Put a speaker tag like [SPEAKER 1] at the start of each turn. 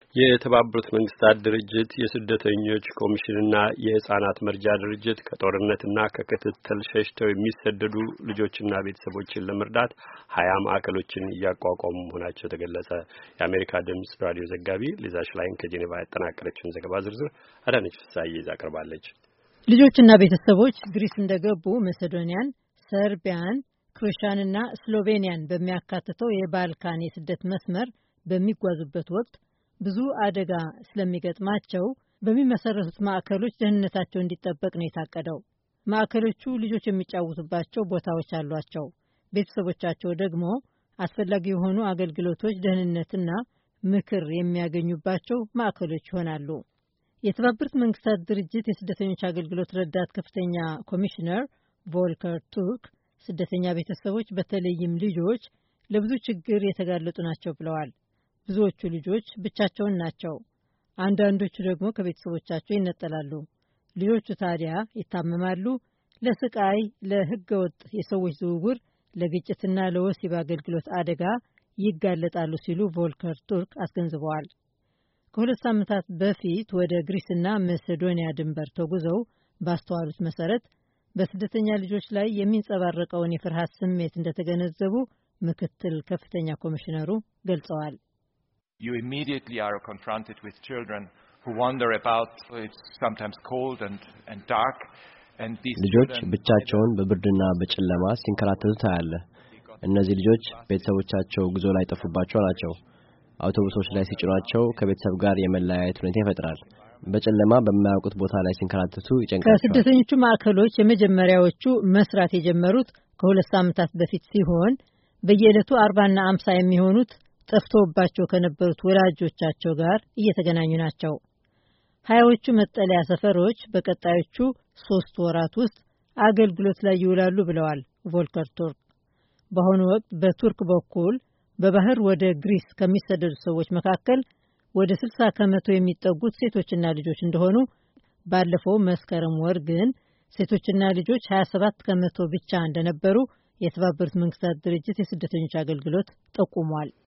[SPEAKER 1] የተባበሩት መንግስታት ድርጅት የስደተኞች ኮሚሽንና የህፃናት መርጃ ድርጅት ከጦርነትና ከክትትል ሸሽተው የሚሰደዱ ልጆችና ቤተሰቦችን ለመርዳት 20 ማዕከሎችን እያቋቋሙ መሆናቸው ተገለጸ። የአሜሪካ ድምጽ ራዲዮ ዘጋቢ ሊዛ ሽላይን ከጄኔቫ ያጠናቀረችውን ዘገባ ዝርዝር አዳነች ፍሳዬ ይዛ ቀርባለች።
[SPEAKER 2] ልጆችና ቤተሰቦች ግሪስ እንደገቡ መሰዶኒያን፣ ሰርቢያን፣ ክሮኤሽያንና ስሎቬኒያን በሚያካትተው የባልካን የስደት መስመር በሚጓዙበት ወቅት ብዙ አደጋ ስለሚገጥማቸው በሚመሰረቱት ማዕከሎች ደህንነታቸው እንዲጠበቅ ነው የታቀደው። ማዕከሎቹ ልጆች የሚጫወቱባቸው ቦታዎች አሏቸው። ቤተሰቦቻቸው ደግሞ አስፈላጊ የሆኑ አገልግሎቶች፣ ደህንነትና ምክር የሚያገኙባቸው ማዕከሎች ይሆናሉ። የተባበሩት መንግስታት ድርጅት የስደተኞች አገልግሎት ረዳት ከፍተኛ ኮሚሽነር ቮልከር ቱርክ ስደተኛ ቤተሰቦች በተለይም ልጆች ለብዙ ችግር የተጋለጡ ናቸው ብለዋል። ብዙዎቹ ልጆች ብቻቸውን ናቸው። አንዳንዶቹ ደግሞ ከቤተሰቦቻቸው ይነጠላሉ። ልጆቹ ታዲያ ይታመማሉ፣ ለስቃይ፣ ለህገወጥ የሰዎች ዝውውር፣ ለግጭትና ለወሲብ አገልግሎት አደጋ ይጋለጣሉ ሲሉ ቮልከር ቱርክ አስገንዝበዋል። ከ2 ሳምንታት በፊት ወደ ግሪስና መሰዶኒያ ድንበር ተጉዘው ባስተዋሉት መሰረት በስደተኛ ልጆች ላይ የሚንጸባረቀውን የፍርሃት ስሜት እንደተገነዘቡ ምክትል ከፍተኛ ኮሚሽነሩ ገልጸዋል።
[SPEAKER 3] You immediately are confronted with children who wander about. It's sometimes cold and dark. And these
[SPEAKER 4] ልጆች ብቻቸውን በብርድና በጨለማ ሲንከራተቱ ታያለህ። እነዚህ ልጆች ቤተሰቦቻቸው ጉዞ ላይ ጠፉባቸው ናቸው። አውቶቡሶች ላይ ሲጭኗቸው ከቤተሰብ ጋር የመለያየት ሁኔታ ይፈጥራል። በጨለማ በማያውቁት ቦታ ላይ ሲንከራተቱ ይጨንቃቸዋል።
[SPEAKER 2] ከስደተኞቹ ማዕከሎች የመጀመሪያዎቹ መስራት የጀመሩት ከ2 ሳምንታት በፊት ሲሆን በየዕለቱ 40 እና 50 የሚሆኑት ጠፍቶባቸው ከነበሩት ወላጆቻቸው ጋር እየተገናኙ ናቸው። 20ዎቹ መጠለያ ሰፈሮች በቀጣዮቹ 3 ወራት ውስጥ አገልግሎት ላይ ይውላሉ ብለዋል ቮልከር ቱርክ። በአሁኑ ወቅት በቱርክ በኩል በባህር ወደ ግሪስ ከሚሰደዱ ሰዎች መካከል ወደ 60 ከመቶ የሚጠጉት ሴቶችና ልጆች እንደሆኑ፣ ባለፈው መስከረም ወር ግን ሴቶችና ልጆች 27 ከመቶ ብቻ እንደነበሩ የተባበሩት መንግስታት ድርጅት የስደተኞች አገልግሎት ጠቁሟል።